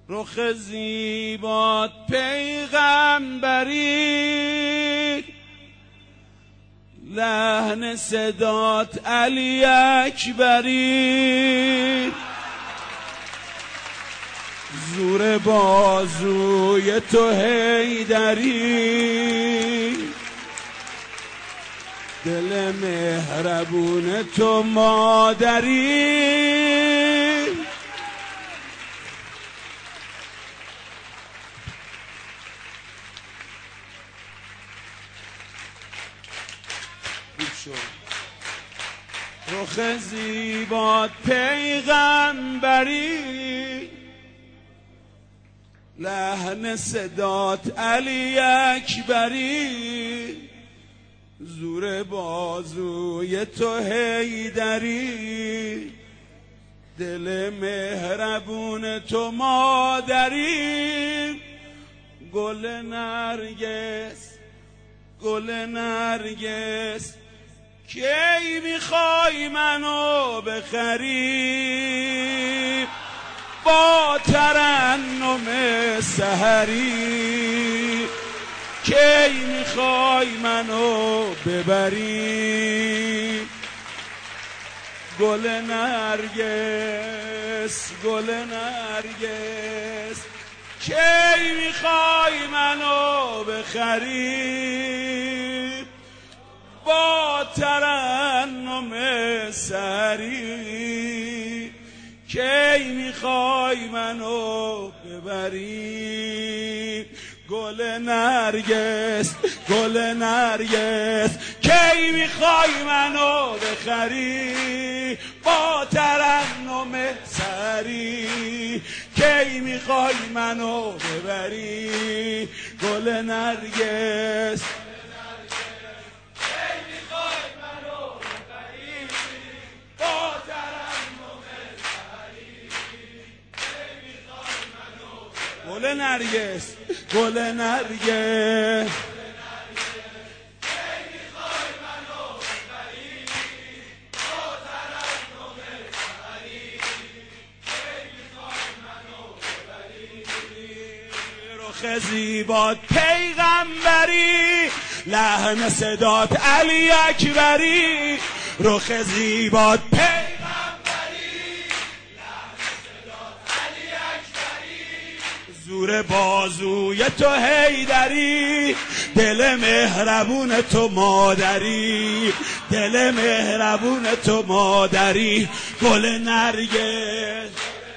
رخ زیبات پیغمبری، لحن صدات علی اکبری، زور بازوی تو حیدری، دل مهربون تو مادری. رخ زیبات پیغمبری، لحن صدات علی اکبری، زور بازوی تو حیدری، دل مهربون تو مادری. گل نرگس گل نرگس کی میخوای منو بخری، با ترنم سحری کی میخوای منو ببری. گل نرگس گل نرگس کی میخوای منو بخری، با ترنم سحری کی میخوای منو ببری. گل نرگس گل نرگس کی میخوای منو بخری، با ترنم سحری کی میخوای منو ببری. گل نرگس گل نرگس گل نرگس رخ زیبات پیغمبری، لحن صدات علی اکبری، رخ زیبات زور بازوی تو حیدری، دل مهربون تو مادری، دل مهربون تو مادری. گل نرگس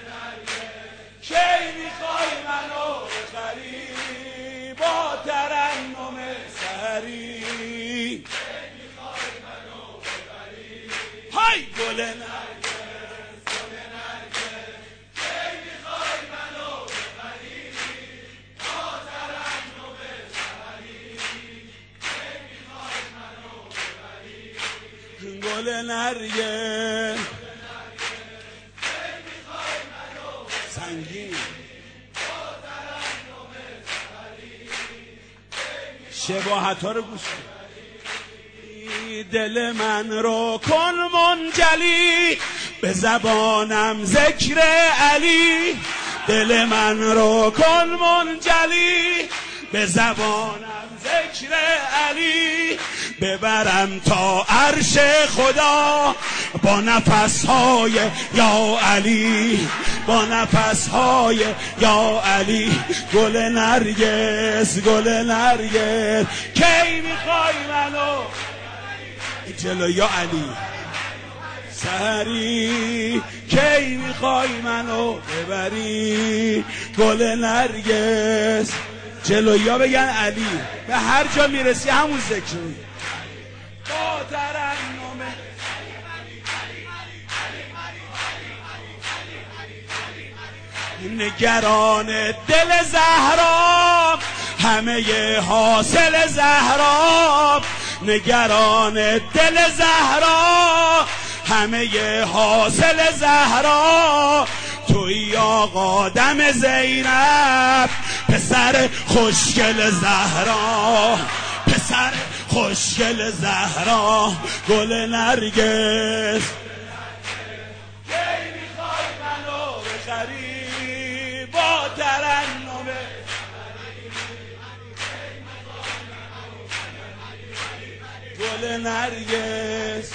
کی میخوای منو بخری، با ترنم سحری کی میخوای منو بخری. های گل نرگس گل نرگس سنگین شباهت ها رو گوش کن. دل من رو کن منجلی، به زبانم ذکر علی. دل من رو کن منجلی، به زبانم ذکر علی. ببرم تا عرش خدا با نفسهای یا علی، با نفسهای یا علی. گل نرگس گل نرگس کی میخوای منو جلو یا علی سحری کی میخوای منو ببری. گل نرگس جلویا بگن علی، به هر جا میرسی همون ذکر. با ترنم نگران دل زهرا، همه حاصل زهرا. نگران دل زهرا، همه حاصل زهرا. توی آقا دم زینب، پسر خوشگل زهرا، پسر خوشگل زهرا. گل نرگس کی میخوای منو بخری، با ترنم گل نرگس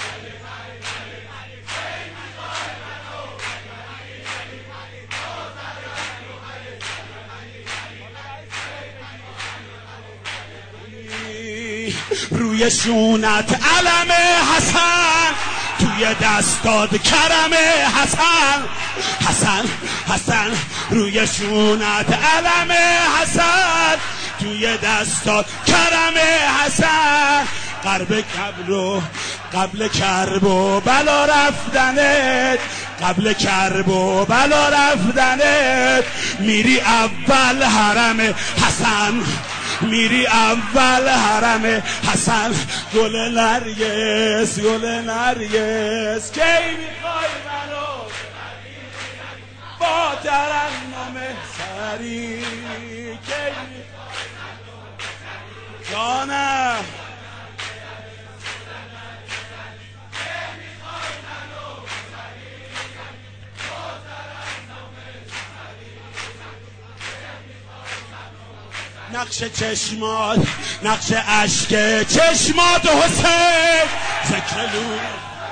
روی شونت علم حسن، توی دستات کرم حسن، حسن حسن روی شونت علم حسن، توی دستات کرم حسن. قبل کرب و بلا رفتنت، قبل کرب و بلا رفتنت، میری اول حرم حسن، میری اول حرم حسن. گل نرگس گل نرگس کی میخوای منو با ترنم سری، کی جانم نقش چشمات، نقش اشک چشمات حسین، ذکر نور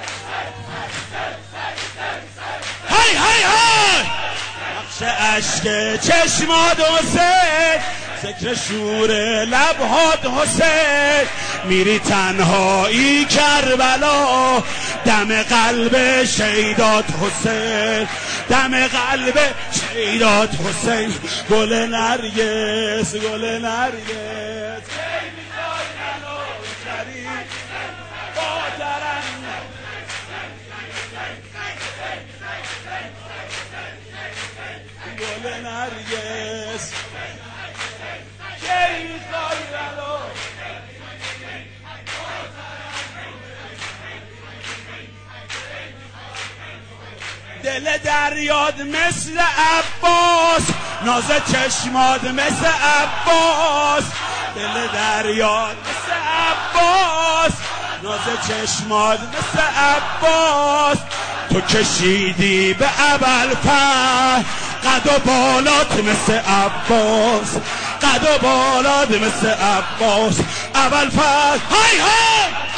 های های های، نقش اشک چشمات حسین، ذکر شور لبهات حسین. میری تنهایی کربلا، دم قلب شیدات حسین، دم قلب شیدات حسین. گل نرگس گل نرگس کی میخوای منو بخری با ترنم، گل نرگس کی میخوای منو دل دریاد مثل عباس، ناز چشمات مثل عباس، دل دریاد مثل عباس، ناز چشمات مثل عباس. تو کشیدی به ابوالفضل قد و بالات مثل عباس، قد و بالات مثل عباس. ابوالفضل های های